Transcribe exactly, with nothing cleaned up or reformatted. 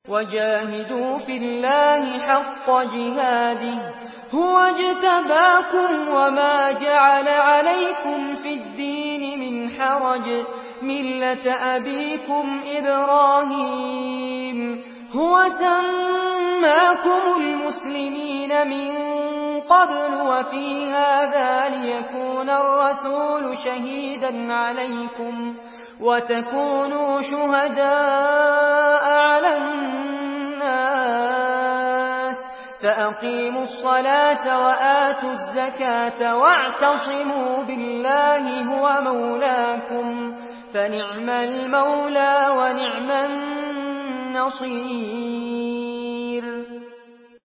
وجاهدوا في الله حق جهاده هو اجتباكم وما جعل عليكم في الدين من حرج ملة أبيكم إبراهيم هو سماكم المسلمين من قبل وفي هذا ليكون الرسول شهيدا عليكم وتكونوا شهداء على الناس فأقيموا الصلاة وآتوا الزكاة واعتصموا بالله هو مولاكم فنعم المولى ونعم النصير.